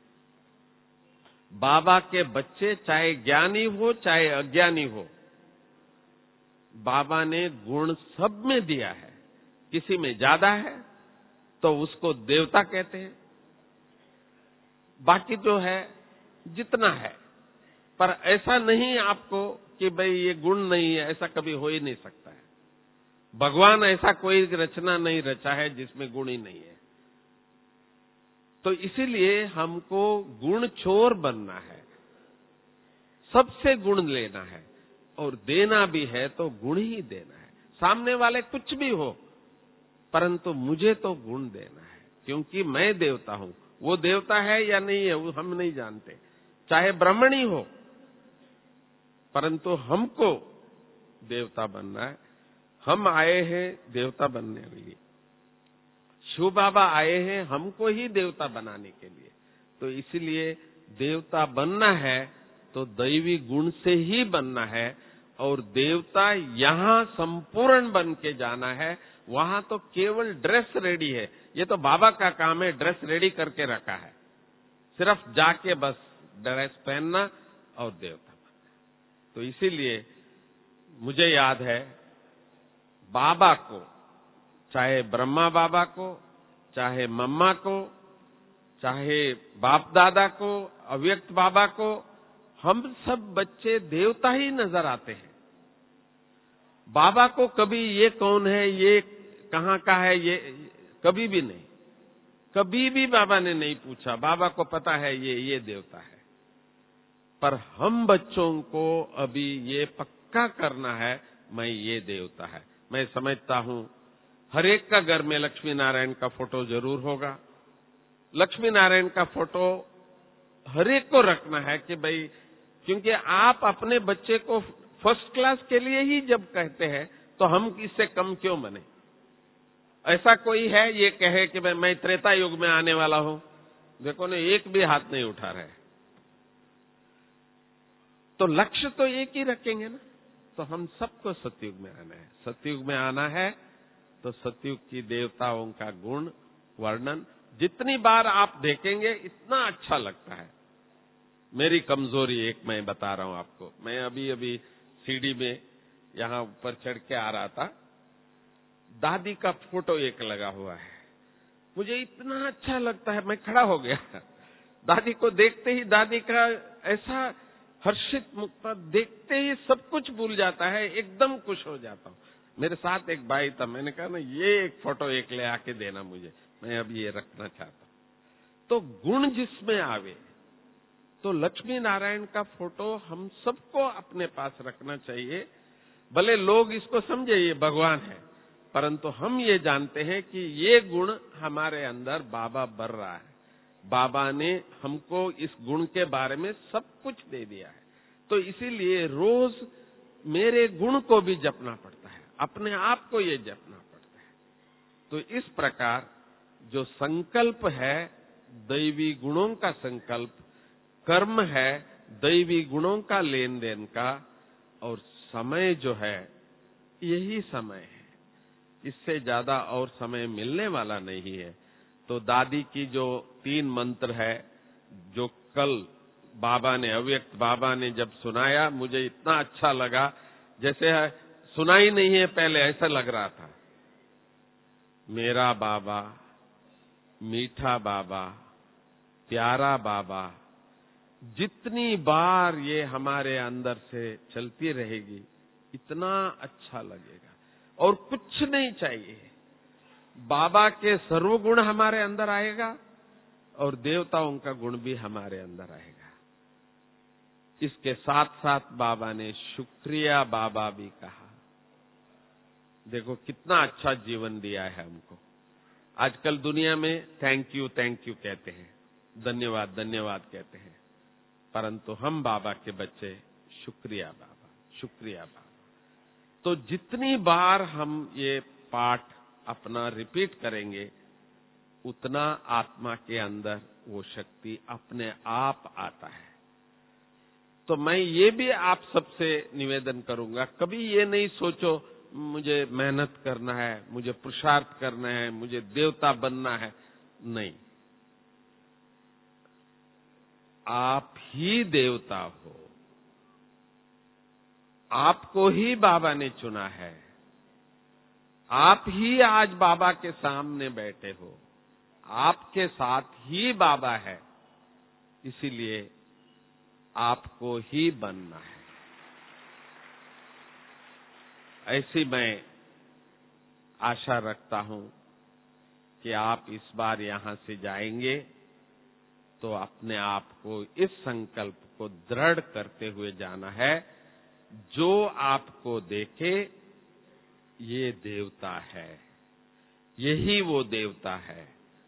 बाबा के बच्चे चाहे ज्ञानी हो चाहे अज्ञानी हो, बाबा ने गुण सब में दिया है। किसी में ज्यादा है तो उसको देवता कहते हैं, बाकी जो है जितना है। पर ऐसा नहीं आपको कि भाई ये गुण नहीं है, ऐसा कभी हो ही नहीं सकता है। भगवान ऐसा कोई रचना नहीं रचा है जिसमें गुण ही नहीं है। तो इसीलिए हमको गुण चोर बनना है, सबसे गुण लेना है, और देना भी है तो गुण ही देना है। सामने वाले कुछ भी हो, परंतु मुझे तो गुण देना है, क्योंकि मैं देवता हूं। वो देवता है या नहीं है वो हम नहीं जानते, चाहे ब्राह्मणी हो, परंतु हमको देवता बनना है। हम आए हैं देवता बनने के लिए, शिव बाबा आए हैं हमको ही देवता बनाने के लिए। तो इसलिए देवता बनना है तो दैवी गुण से ही बनना है, और देवता यहां संपूर्ण बन के जाना है। वहां तो केवल ड्रेस रेडी है, ये तो बाबा का काम है, ड्रेस रेडी करके रखा है, सिर्फ जाके बस ड्रेस पहनना और देवता बनना। तो इसीलिए मुझे याद है, बाबा को, चाहे ब्रह्मा बाबा को, चाहे मम्मा को, चाहे बाप दादा को, अव्यक्त बाबा को, हम सब बच्चे देवता ही नजर आते हैं। बाबा को कभी ये कौन है, ये कहाँ का है, ये कभी भी नहीं, कभी भी बाबा ने नहीं पूछा। बाबा को पता है ये देवता है। पर हम बच्चों को अभी ये पक्का करना है, मैं ये देवता है। मैं समझता हूं हर एक का घर में लक्ष्मी नारायण का फोटो जरूर होगा। लक्ष्मी नारायण का फोटो हर एक को रखना है कि भाई, क्योंकि आप अपने बच्चे को फर्स्ट क्लास के लिए ही जब कहते हैं तो हम इससे कम क्यों बने। ऐसा कोई है ये कहे कि मैं त्रेता युग में आने वाला हूं? देखो ने एक भी हाथ नहीं उठा रहे। तो लक्ष्य तो एक ही रखेंगे ना। तो हम सबको सतयुग में आना है। सतयुग में आना है तो सतयुग की देवताओं का गुण वर्णन जितनी बार आप देखेंगे इतना अच्छा लगता है। मेरी कमजोरी एक मैं बता रहा हूं आपको। मैं अभी सीढ़ी में यहां ऊपर चढ़ के आ रहा था, दादी का फोटो एक लगा हुआ है। मुझे इतना अच्छा लगता है, मैं खड़ा हो गया। दादी को देखते ही, दादी का ऐसा हर्षित मुख देखते ही सब कुछ भूल जाता है, एकदम खुश हो जाता हूं। मेरे साथ एक भाई था, मैंने कहा ना ये एक फोटो एक ले आके देना मुझे, मैं अब ये रखना चाहता हूं। तो गुण जिसमें आवे, तो लक्ष्मी नारायण का फोटो हम सबको अपने पास रखना चाहिए। भले लोग इसको समझे ये भगवान है, परंतु हम ये जानते हैं कि ये गुण हमारे अंदर बाबा भर रहा है। बाबा ने हमको इस गुण के बारे में सब कुछ दे दिया है। तो इसीलिए रोज मेरे गुण को भी जपना पड़ता है, अपने आप को ये जपना पड़ता है। तो इस प्रकार जो संकल्प है दैवी गुणों का संकल्प, कर्म है दैवी गुणों का लेन देन का, और समय जो है यही समय है, इससे ज्यादा और समय मिलने वाला नहीं है। तो दादी की जो 3 मंत्र है, जो कल बाबा ने, अव्यक्त बाबा ने जब सुनाया, मुझे इतना अच्छा लगा, जैसे सुना ही नहीं है पहले, ऐसा लग रहा था। मेरा बाबा, मीठा बाबा, प्यारा बाबा, जितनी बार ये हमारे अंदर से चलती रहेगी इतना अच्छा लगेगा। और कुछ नहीं चाहिए, बाबा के सर्वगुण हमारे अंदर आएगा और देवताओं का गुण भी हमारे अंदर आएगा। इसके साथ साथ बाबा ने शुक्रिया बाबा भी कहा। देखो कितना अच्छा जीवन दिया है हमको। आजकल दुनिया में थैंक यू कहते हैं, धन्यवाद धन्यवाद कहते हैं, परंतु हम बाबा के बच्चे शुक्रिया बाबा, शुक्रिया बाबा। तो जितनी बार हम ये पाठ अपना रिपीट करेंगे, उतना आत्मा के अंदर वो शक्ति अपने आप आता है। तो मैं ये भी आप सबसे निवेदन करूंगा, कभी ये नहीं सोचो मुझे मेहनत करना है, मुझे पुरुषार्थ करना है, मुझे देवता बनना है। नहीं, आप ही देवता हो, आपको ही बाबा ने चुना है, आप ही आज बाबा के सामने बैठे हो, आपके साथ ही बाबा है, इसीलिए आपको ही बनना है। ऐसी मैं आशा रखता हूं कि आप इस बार यहां से जाएंगे तो अपने आप को इस संकल्प को दृढ़ करते हुए जाना है, जो आपको देखे ये देवता है, यही वो देवता है।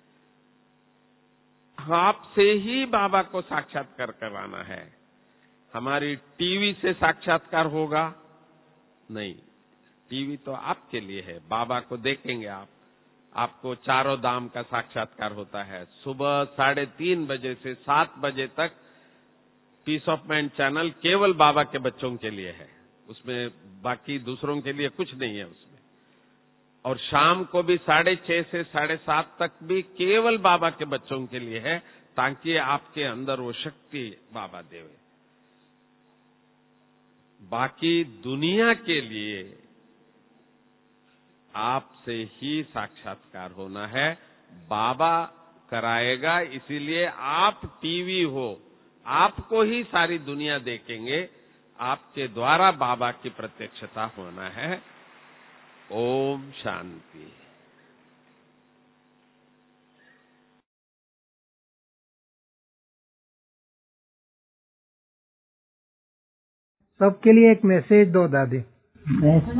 आपसे ही बाबा को साक्षात्कार करवाना है। हमारी टीवी से साक्षात्कार होगा नहीं, टीवी तो आपके लिए है, बाबा को देखेंगे आप, आपको चारों धाम का साक्षात्कार होता है। सुबह 3:30 बजे से 7 बजे तक पीस ऑफ माइंड चैनल केवल बाबा के बच्चों के लिए है, उसमें बाकी दूसरों के लिए कुछ नहीं है उसमें। और शाम को भी 6:30 से 7:30 तक भी केवल बाबा के बच्चों के लिए है, ताकि आपके अंदर वो शक्ति बाबा देवे। बाकी दुनिया के लिए आपसे ही साक्षात्कार होना है, बाबा कराएगा। इसीलिए आप टीवी हो, आपको ही सारी दुनिया देखेंगे, आपके द्वारा बाबा की प्रत्यक्षता होना है। ओम शांति। सबके लिए एक मैसेज दो दादी। मैसेज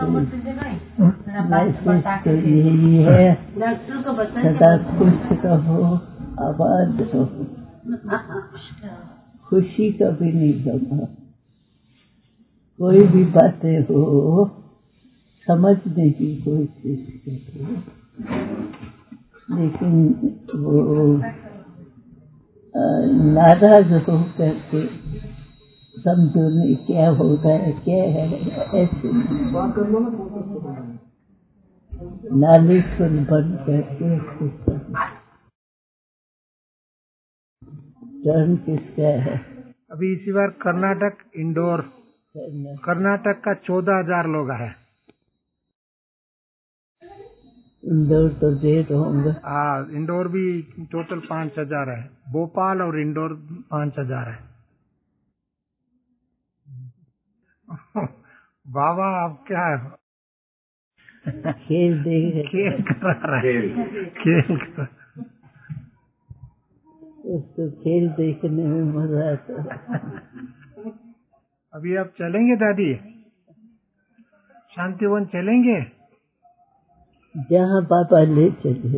तो यही है, सदा खुश रहो, आबाद रहो, खुशी कभी नहीं गवा। कोई भी बातें हो समझने की कोशिश करो, लेकिन वो नाराज हो करके समझो नहीं क्या होता है, क्या है, ऐसे नाली सुन बन करके टर्न किसका है। अभी इसी बार कर्नाटक इंडोर, कर्नाटक का 14,000 लोग है। इंदौर तो देर होंगे। हाँ, इंडोर भी टोटल 5,000 है, भोपाल और इंडोर 5,000 है। बाबा आप क्या है, खेल देख खेल करा रहे हैं, खेल करा। उसको खेल देखने में मजा आता है। अभी आप चलेंगे दादी, शांतिवन चलेंगे? जहाँ पापा ले चले।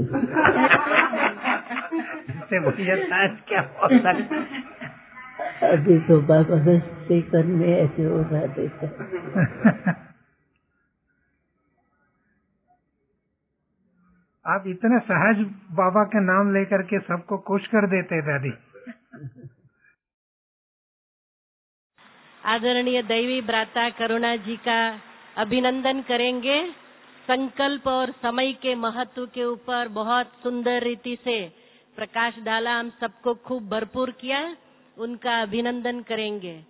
इससे बढ़िया शायद क्या हो सकता है। अभी तो पापा रस्ते करने ऐसे उड़ा देता। आप इतने सहज बाबा के नाम लेकर के सबको खुश कर देते दादी। आदरणीय दैवी भ्राता करुणा जी का अभिनंदन करेंगे। संकल्प और समय के महत्व के ऊपर बहुत सुंदर रीति से प्रकाश डाला, हम सबको खूब भरपूर किया, उनका अभिनंदन करेंगे।